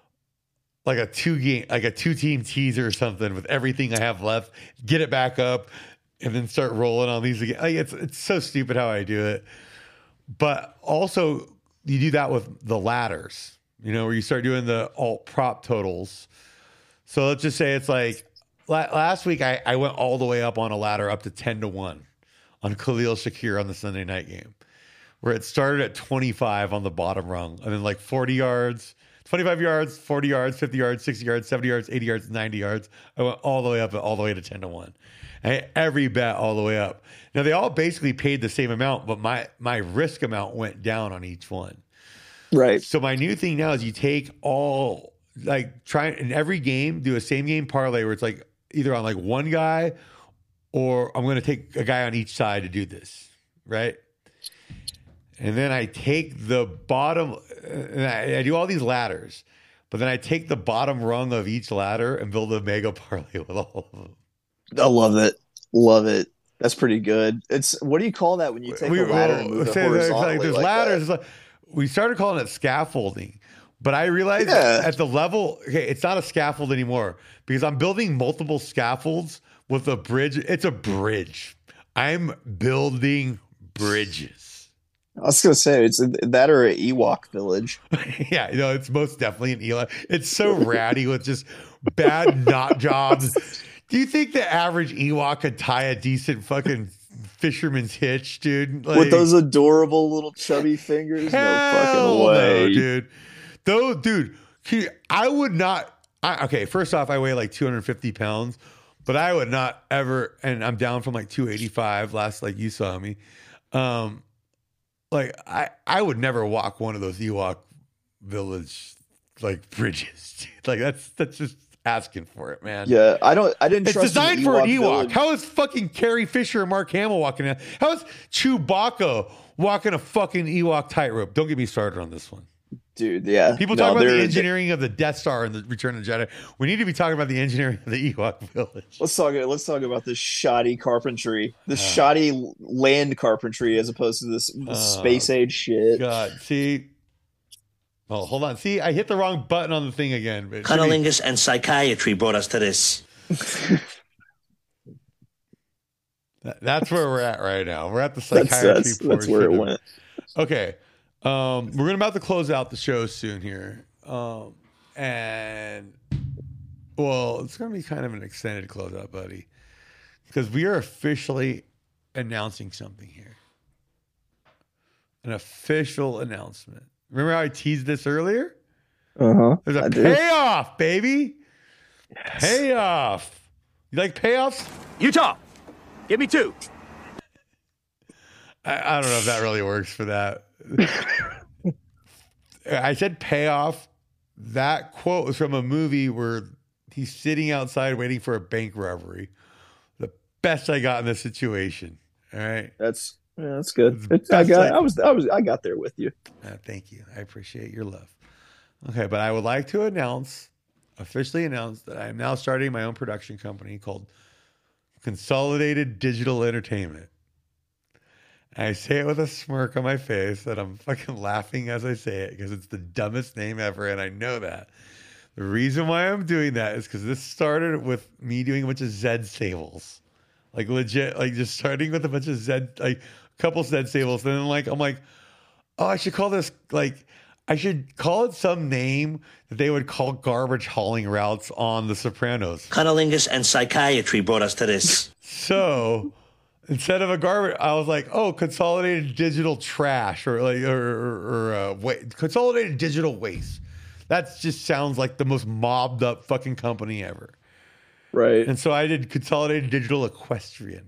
2-team teaser or something with everything I have left, get it back up, and then start rolling on these again. Like it's so stupid how I do it. But also, you do that with the ladders, where you start doing the alt prop totals. So let's just say it's like last week I went all the way up on a ladder up to 10-1 on Khalil Shakir on the Sunday night game, where it started at 25 on the bottom rung, and then like 40 yards, 25 yards, 40 yards, 50 yards, 60 yards, 70 yards, 80 yards, 90 yards. I went all the way up, all the way to 10-1. Every bet all the way up. Now they all basically paid the same amount, but my risk amount went down on each one. Right. So my new thing now is you take all, like, try in every game, do a same game parlay where it's like either on like one guy, or I'm going to take a guy on each side to do this, right? And then I take the bottom, and I do all these ladders, but then I take the bottom rung of each ladder and build a mega parlay with all of them. I love it. Love it. That's pretty good. It's, what do you call that when you take a ladder and move it horizontally? There's ladders. We started calling it scaffolding, but I realized at the level, okay, it's not a scaffold anymore because I'm building multiple scaffolds with a bridge. It's a bridge. I'm building bridges. I was gonna say it's that or an Ewok village. Yeah, it's most definitely an Ewok. It's so ratty with just bad knot jobs. Do you think the average Ewok could tie a decent fucking fisherman's hitch, dude? With those adorable little chubby fingers? No fucking way. No, dude. Though, dude, I would not. Okay, first off, I weigh like 250 pounds, but I would not ever, and I'm down from like 285 last, like you saw me. Like I would never walk one of those Ewok village like bridges. Like that's just asking for it, man. Yeah, I didn't It's trust designed an for an Ewok Ewok. village. How is fucking Carrie Fisher and Mark Hamill walking out? How is Chewbacca walking a fucking Ewok tightrope? Don't get me started on this one. Dude, yeah. People talk about the engineering of the Death Star and the Return of the Jedi. We need to be talking about the engineering of the Ewok village. Let's talk about this shoddy carpentry, this shoddy land carpentry, as opposed to this space age shit. God, see. Oh, hold on. See, I hit the wrong button on the thing again. But Cunnilingus and psychiatry brought us to this. That's where we're at right now. We're at the psychiatry portion. That's where it went. Okay. We're about to close out the show soon here. And well, it's going to be kind of an extended closeout, buddy, because we are officially announcing something here. An official announcement. Remember how I teased this earlier? There's a payoff, baby. Yes. Payoff. You like payoffs? Utah, give me 2. I don't know if that really works for that. I said payoff. That quote was from a movie where he's sitting outside waiting for a bank robbery. The best I got in this situation. All right. That's good. I got there with you. Thank you. I appreciate your love. Okay, but I would like to officially announce that I am now starting my own production company called Consolidated Digital Entertainment. I say it with a smirk on my face that I'm fucking laughing as I say it because it's the dumbest name ever, and I know that. The reason why I'm doing that is because this started with me doing a bunch of Zed stables. Like legit, like just starting with a bunch of Zed, like a couple Zed stables. And then I'm like, oh, I should call this, like, I should call it some name that they would call garbage hauling routes on The Sopranos. Cunnilingus and psychiatry brought us to this. So instead of a garbage, I was like, oh, consolidated digital trash or consolidated digital waste. That just sounds like the most mobbed up fucking company ever. Right. And so I did Consolidated Digital Equestrian.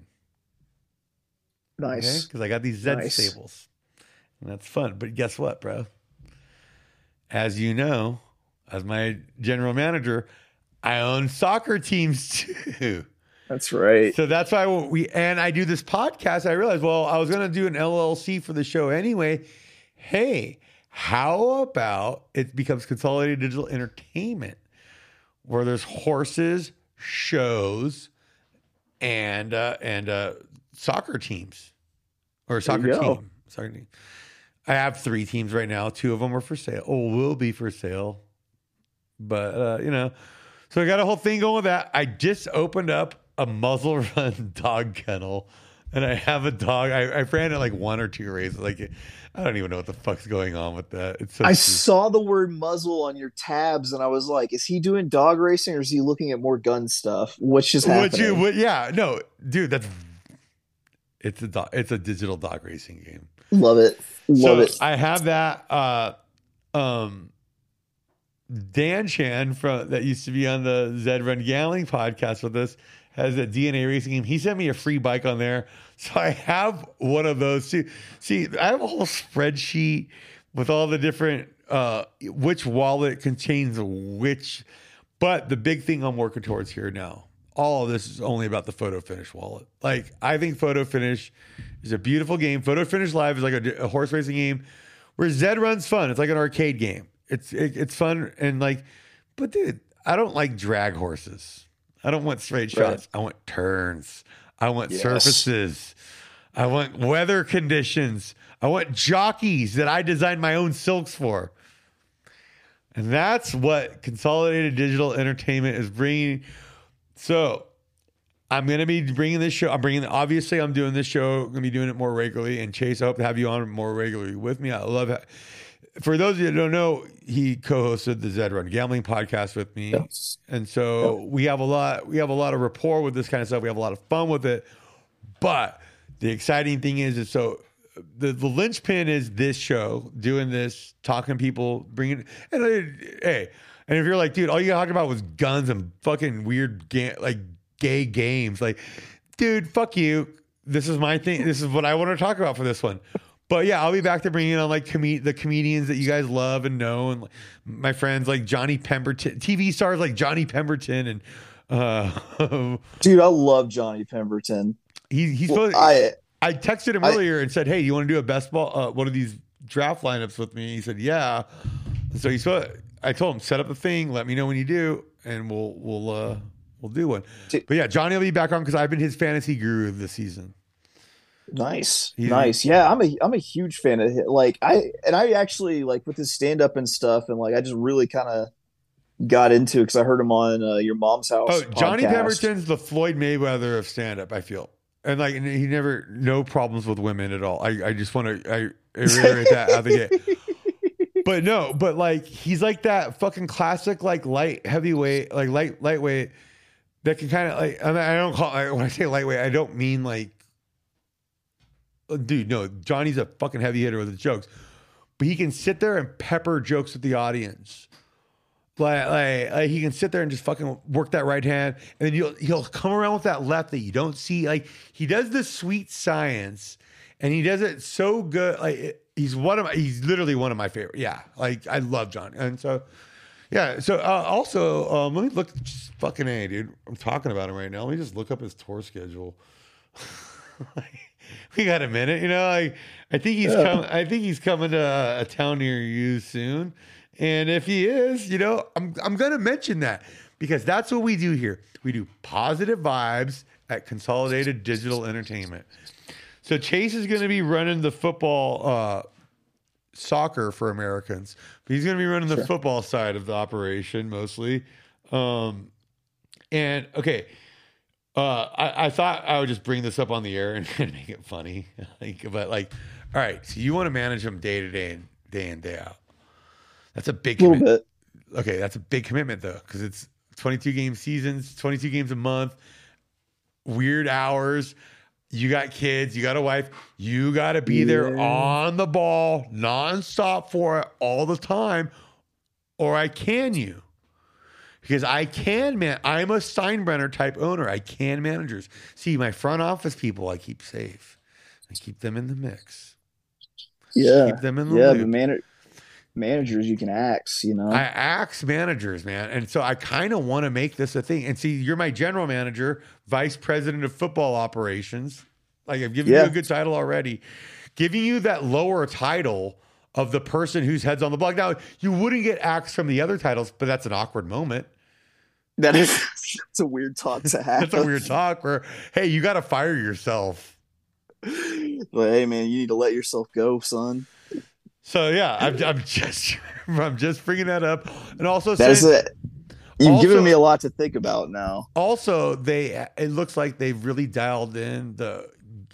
Nice. Because I got these Zed stables. And that's fun. But guess what, bro? As you know, as my general manager, I own soccer teams too. That's right. So that's why I do this podcast. I realized, well, I was going to do an LLC for the show anyway. Hey, how about it becomes Consolidated Digital Entertainment, where there's horses, shows, and soccer teams or soccer team. Soccer team. I have 3 teams right now. 2 of them are for sale. Or will be for sale. But so I got a whole thing going with that. I just opened up a muzzle run dog kennel, and I have a dog. I ran it like 1 or 2 races. Like, I don't even know what the fuck's going on with that. It's so I saw the word muzzle on your tabs, and I was like, is he doing dog racing or is he looking at more gun stuff? What's just happening? Yeah, no, dude, it's a digital dog racing game. Love it. Love it. I have that. Dan Chan that used to be on the Zed Run Gambling podcast with us has a DNA racing game. He sent me a free bike on there. So I have one of those too. See, I have a whole spreadsheet with all the different, which wallet contains which, but the big thing I'm working towards here now, all of this is only about the Photo Finish wallet. Like, I think Photo Finish is a beautiful game. Photo Finish Live is like a horse racing game where Zed Run's fun. It's like an arcade game. It's fun and like, but dude, I don't like drag horses. I don't want straight shots. I want turns. I want surfaces. I want weather conditions. I want jockeys that I designed my own silks for. And that's what Consolidated Digital Entertainment is bringing. So I'm going to be bringing this show. Obviously, I'm doing this show. I'm going to be doing it more regularly. And Chase, I hope to have you on more regularly with me. I love it. For those of you that don't know, he co-hosted the Zed Run Gambling podcast with me. Yes. And so we have a lot of rapport with this kind of stuff. We have a lot of fun with it. But the exciting thing is so the linchpin is this show, doing this, talking to people, bringing, and hey, and if you're like, dude, all you talked about was guns and fucking weird gay games, like, dude, fuck you. This is my thing. This is what I want to talk about for this one. But yeah, I'll be back to bringing on like the comedians that you guys love and know, and like, my friends like Johnny Pemberton, TV stars like Johnny Pemberton, and dude, I love Johnny Pemberton. He's Well, I texted him earlier and said, hey, you want to do a best ball one of these draft lineups with me? He said, yeah. So I told him, set up the thing, let me know when you do, and we'll do one. But yeah, Johnny will be back on because I've been his fantasy guru this season. Nice. He's- Nice. Yeah, I'm a huge fan of him. Like I actually like with his stand up and stuff, and like I just really kind of got into it because I heard him on Your Mom's House. Oh, Johnny podcast. Pemberton's the Floyd Mayweather of stand up, I feel. And like he no problems with women at all. I just want to reiterate that out of the gate. But like he's like that fucking classic like lightweight that can kind of like, I mean, I don't call when I say lightweight, I don't mean like, dude, no, Johnny's a fucking heavy hitter with his jokes, but he can sit there and pepper jokes with the audience. Like he can sit there and just fucking work that right hand, and then he'll come around with that left that you don't see. Like he does the sweet science, and he does it so good. Like he's literally one of my favorite. Yeah, like I love Johnny, and so yeah. So also, let me look. Just fucking A, dude. I'm talking about him right now. Let me just look up his tour schedule. We got a minute, you know. I think he's coming to a town near you soon. And if he is, you know, I'm going to mention that because that's what we do here. We do positive vibes at Consolidated Digital Entertainment. So Chase is going to be running the football, soccer for Americans. But he's going to be running the football side of the operation mostly. And okay, I thought I would just bring this up on the air and make it funny. But all right, so you want to manage them day to day and day in, day out. That's a big commitment. Okay, that's a big commitment though, because it's 22 game seasons, 22 games a month, weird hours. You got kids, you got a wife, you got to be there on the ball, nonstop for it all the time, or I can you. Because I can I'm a Steinbrenner type owner. I can managers. See, my front office people, I keep safe. I keep them in the mix. Yeah, keep them in the loop. The managers you can axe, you know. I axe managers, man. And so I kind of want to make this a thing. And see, you're my general manager, vice president of football operations. Like I've given you a good title already. Giving you that lower title of the person whose head's on the block. Now, you wouldn't get axed from the other titles, but that's an awkward moment. It's a weird talk to have. That's a weird talk where, hey, you got to fire yourself. But hey, man, you need to let yourself go, son. So yeah, I'm just bringing that up, and also you've given me a lot to think about now. Also, it looks like they've really dialed in the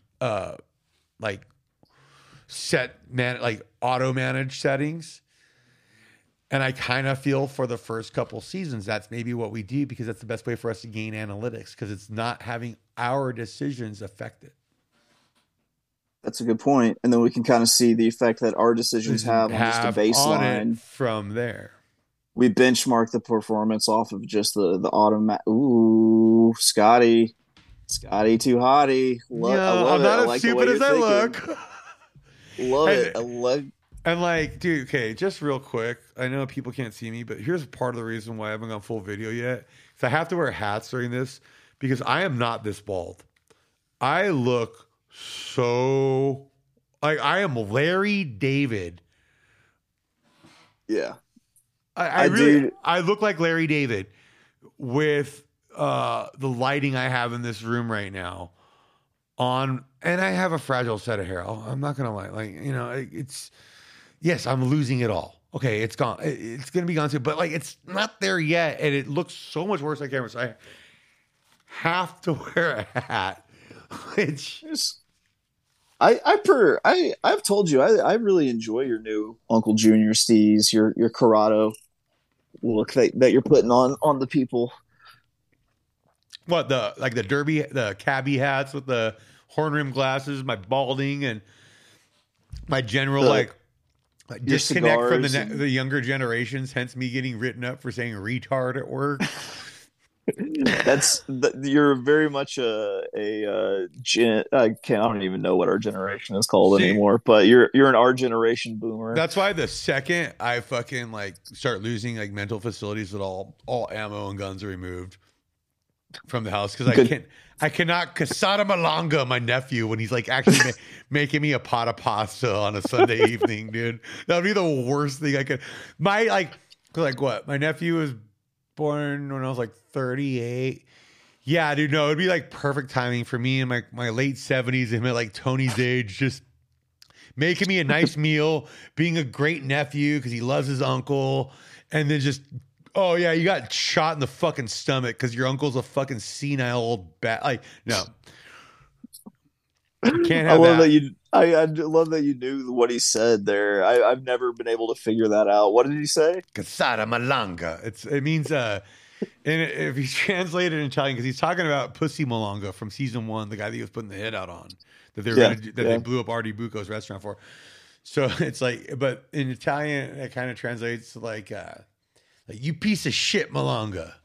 auto manage settings, and I kind of feel for the first couple seasons that's maybe what we do because that's the best way for us to gain analytics because it's not having our decisions affected. That's a good point. And then we can kind of see the effect that our decisions have on just a baseline. From there. We benchmark the performance off of just the automatic. Ooh, Scotty too hotty. I'm not as stupid as I look. Love it. I love. And like, dude, okay, just real quick. I know people can't see me, but here's part of the reason why I haven't gone full video yet. So I have to wear hats during this because I am not this bald. I look so like I am Larry David. Yeah. I look like Larry David with the lighting I have in this room right now and I have a fragile set of hair. I'm not going to lie. Like, you know, yes, I'm losing it all. Okay. It's gone. It's going to be gone soon, but like, it's not there yet. And it looks so much worse on camera. So I have to wear a hat, which I've told you I really enjoy your new Uncle Junior steez, your Corrado look that you're putting on the people. what the derby, the cabbie hats with the horn rim glasses, my balding, and my general Your disconnect from cigars the younger generations. Hence me getting written up for saying retard at work. You're very much I don't even know what our generation is called See, anymore, but you're an our generation boomer. That's why the second I fucking like start losing like mental facilities that all ammo and guns are removed from the house, because I cannot Casada Malanga my nephew when he's like actually making me a pot of pasta on a Sunday evening, dude. That would be the worst thing I could. My like what? My nephew was born when I was like 38. Yeah, dude, no, it'd be like perfect timing for me in my late 70s, him at like Tony's age, just making me a nice meal, being a great nephew because he loves his uncle, and then just, oh yeah, you got shot in the fucking stomach because your uncle's a fucking senile old bat. Like, no. You can't have I love that you knew what he said there. I've never been able to figure that out. What did he say? Casada Malanga. It means and if you translate it in Italian, because he's talking about Pussy Malanga from season 1, the guy that he was putting the hit out on, that they were they blew up Artie Bucco's restaurant for. So it's like, but in Italian, it kind of translates to like you piece of shit Malanga.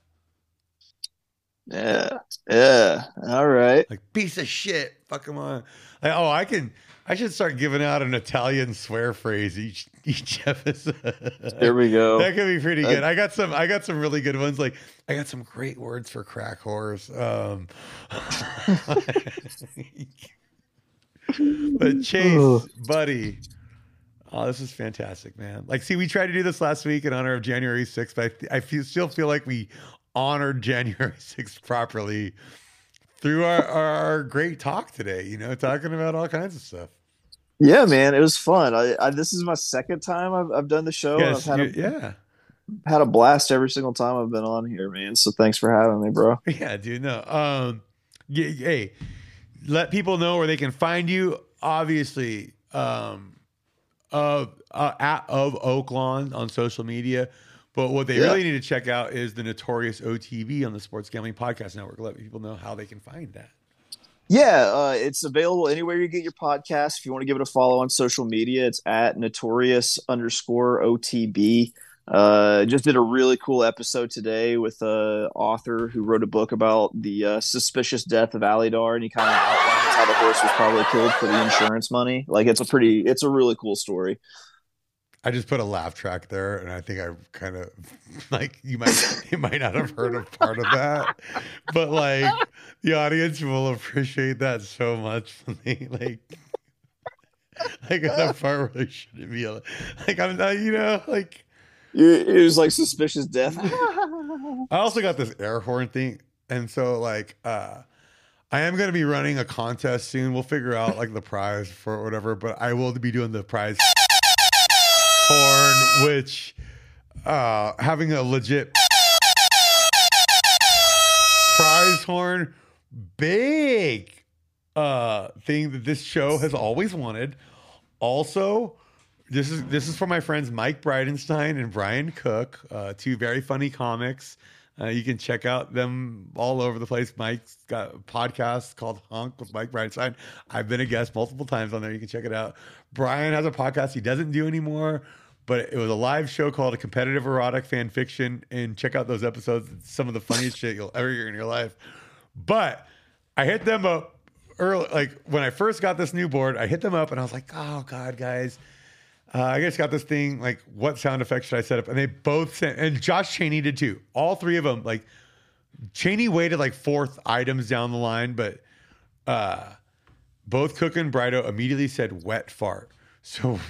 Yeah. All right. Like piece of shit. Fuck him on. Like, I should start giving out an Italian swear phrase each episode. There we go. That could be pretty good. I got some really good ones. Like I got some great words for crack whores. But Chase, buddy. Oh, this is fantastic, man. Like, see, we tried to do this last week in honor of January 6th, but I still feel like we honored January 6th properly through our great talk today, talking about all kinds of stuff. Yeah, man, it was fun. This is my second time I've done the show. Yes, and I've had a blast every single time I've been on here, man. So thanks for having me, bro. Yeah, dude. No, hey, let people know where they can find you. Obviously, at Oaklawn on social media. But what they really need to check out is the Notorious OTB on the Sports Gambling Podcast Network. Let people know how they can find that. Yeah, it's available anywhere you get your podcast. If you want to give it a follow on social media, it's at Notorious_OTB. Just did a really cool episode today with an author who wrote a book about the suspicious death of Alidar, and he kind of outlines how the horse was probably killed for the insurance money. Like, it's a really cool story. I just put a laugh track there, and I think I kind of like you might not have heard a part of that, but like the audience will appreciate that so much for me. Like I got a part where they shouldn't be like I'm not, like it was like suspicious death. I also got this air horn thing, and so like I am going to be running a contest soon. We'll figure out like the prize for whatever, but I will be doing the prize horn, which having a legit prize horn, big thing that this show has always wanted. Also, this is for my friends Mike Bridenstine and Brian Cook, two very funny comics. You can check out them all over the place. Mike's got a podcast called Hunk with Mike Bridenstine. I've been a guest multiple times on there. You can check it out. Brian has a podcast he doesn't do anymore, but it was a live show called A Competitive Erotic Fan Fiction. And check out those episodes. It's some of the funniest shit you'll ever hear in your life. But I hit them up early. Like when I first got this new board, I hit them up and I was like, oh God, guys. I just got this thing, like, what sound effects should I set up? And they both sent, and Josh Cheney did too. All three of them, like, Cheney waited like 4th items down the line, but both Cook and Brido immediately said wet fart. So,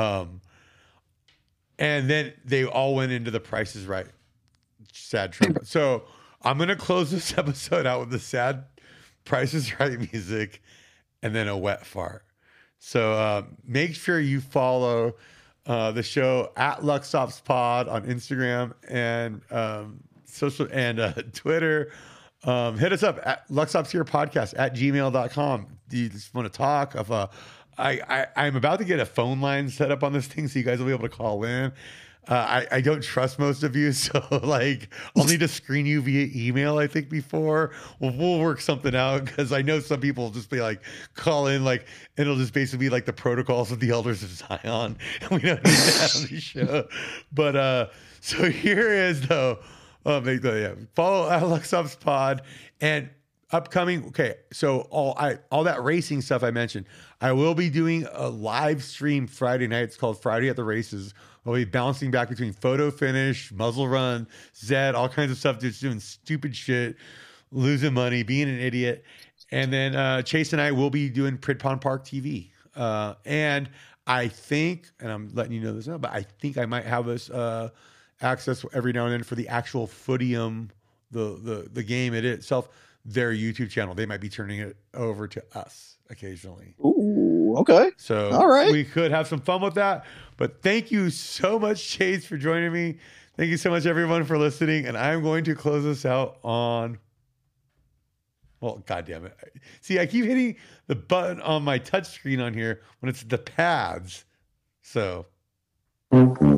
and then they all went into the Price is Right sad trumpet. So I'm going to close this episode out with the sad Price is Right music and then a wet fart. So make sure you follow the show at LuxOpsPod on Instagram and social and Twitter. hit us up at luxobscurepodcast at gmail.com. Do you just want to talk? I'm about to get a phone line set up on this thing so you guys will be able to call in. I don't trust most of you, so like I'll need to screen you via email, I think, before. We'll work something out because I know some people will just be like, call in, like, and it'll just basically be like the protocols of the elders of Zion. And we don't need that on the show. But so here is though. Follow Luxobs Pod and upcoming. Okay, so all that racing stuff I mentioned, I will be doing a live stream Friday night. It's called Friday at the Races. I'll be bouncing back between photo finish, muzzle run, Zed, all kinds of stuff, just doing stupid shit, losing money, being an idiot. And then Chase and I will be doing Pridpon Park TV. And I think, and I'm letting you know this now, but I think I might have us access every now and then for the actual Footium, the game itself, their YouTube channel. They might be turning it over to us occasionally. Ooh, okay. So all right, we could have some fun with that. But thank you so much, Chase, for joining me. Thank you so much, everyone, for listening. And I'm going to close this out on. Well, God damn it. See, I keep hitting the button on my touch screen on here when it's the pads. So.